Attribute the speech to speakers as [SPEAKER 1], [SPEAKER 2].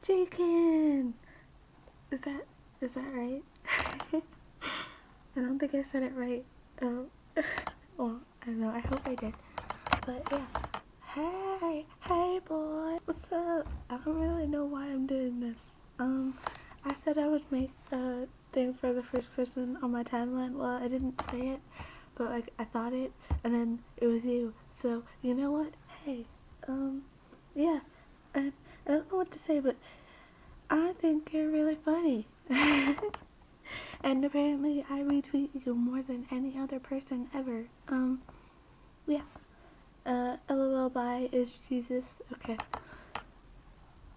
[SPEAKER 1] Jakin! Is that right? I don't think I said it right. Oh, well, I don't know. I hope I did. But yeah. Hey boy, what's up? I don't really know why I'm doing this. I said I would make a thing for the first person on my timeline. Well, I didn't say it, but like I thought it, and then it was you. So you know what? Hey, yeah. I don't know what to say, but I think you're really funny. And apparently I retweet you more than any other person ever. Yeah. LOL bye is Jesus. Okay.